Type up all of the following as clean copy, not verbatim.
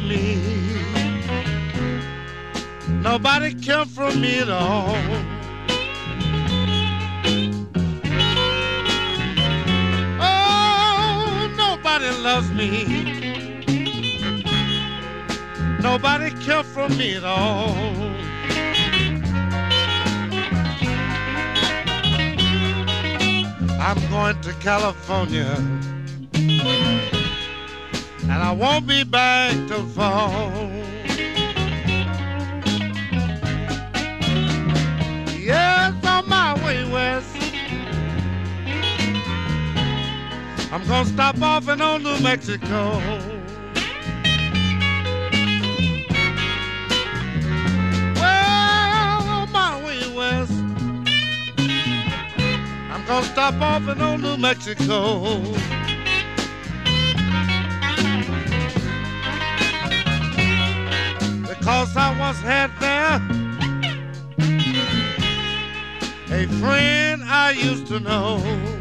me. Nobody cared for me at all. Oh, nobody loves me. Nobody cared for me at all. I'm going to California, and I won't be back till fall. Yes, on my way west, I'm gonna stop off in old New Mexico. Well, on my way west, I'm gonna stop off in old New Mexico. Because I once had there a friend I used to know.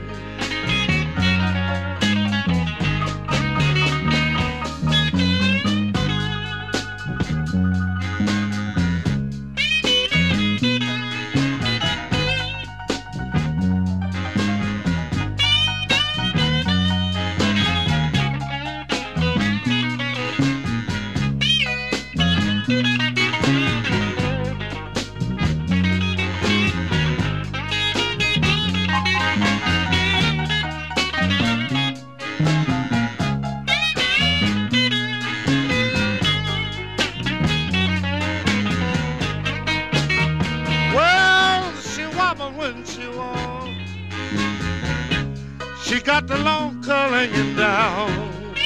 She got the long curl hanging down.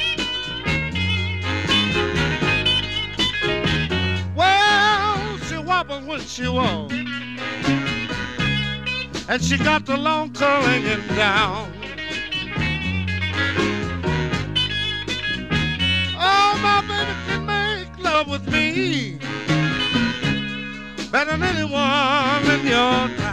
Well, she wobbles when she walks, and she got the long curl hanging down. Oh, my baby can make love with me better than anyone in your town.